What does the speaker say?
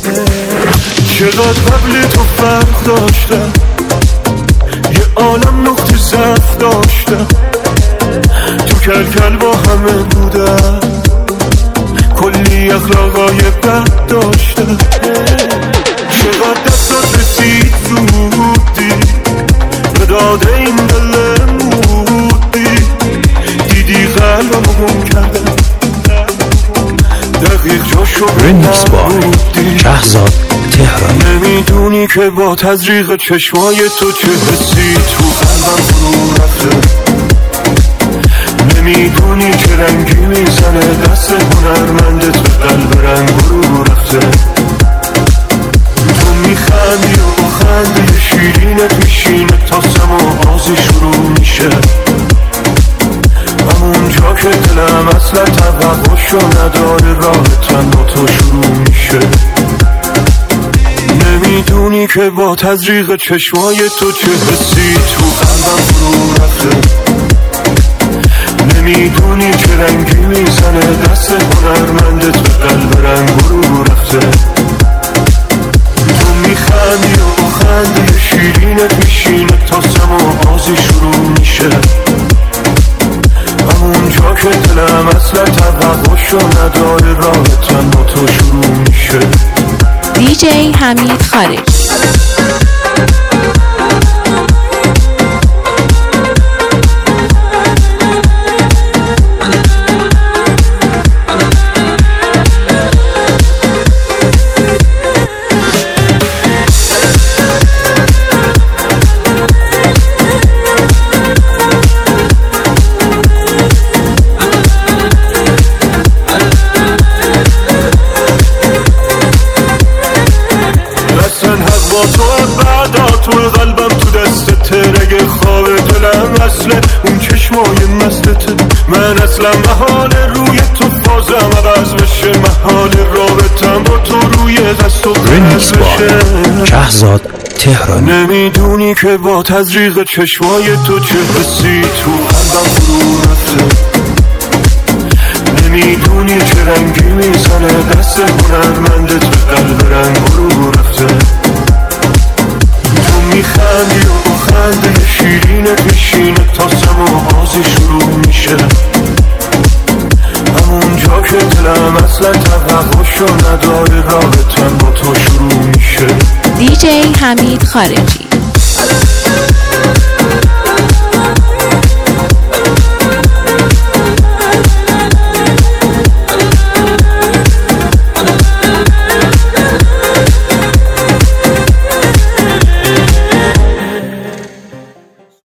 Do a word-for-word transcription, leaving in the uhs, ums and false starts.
چقدر قبل تو فرق داشتم، یه عالم نقطه ضعف داشتم، تو کل کل با همه بودم، کلی اخلاقای بد داشتم. چقدر دستات رسید زودی، به داده این دل مودی، دیدی قلبم گم کردم، دقیق جاشو رمیکس بای شهزاد تهرانی. نمیدونی که با تزریق چشمای تو چه حسی تو قلبم فرو رفته، نمیدونی که رنگی میزنه دست هنرمند تو قلب رنگ رو رفته. تو میخندی و خنده شیرینت میشینه تا سما آزی شروع میشه، همونجا که دلم اصلا توقعشو نداره راه تنها تو شروع میشه. نمیدونی که با تزریق چشمای تو چه حسی تو قلبم فرو رفته، نمیدونی که رنگی میزنه دست هنرمند تو قلب رنگ رو رفته. تو میخندی و خنده شیرینت میشینه تا سما آزی شروع میشه، همونجا که دلم اصلا توقعشو نداره راه تنها تو شروع میشه. دی جی حمید خارجی. تو قلبم تو دست ترگ خواب دلم اصله اون چشمای مستته، من اصلا محال روی تو بازم عوض بشه، محال رابطم با تو روی دست و رمیکس بای شهزاد تهرانی. نمیدونی که با تزریق چشمای تو چه حسی تو قلبم فرو رفته، نمیدونی که رنگی میزنه دست هنرمند تو قلب رنگ رو رفته. میخندی و خنده شیرینت میشینه تا سما آزی شروع میشه، همونجا که دلم اصلا توقعشو نداره راه تنها تو شروع میشه. دی جی حمید خارجی.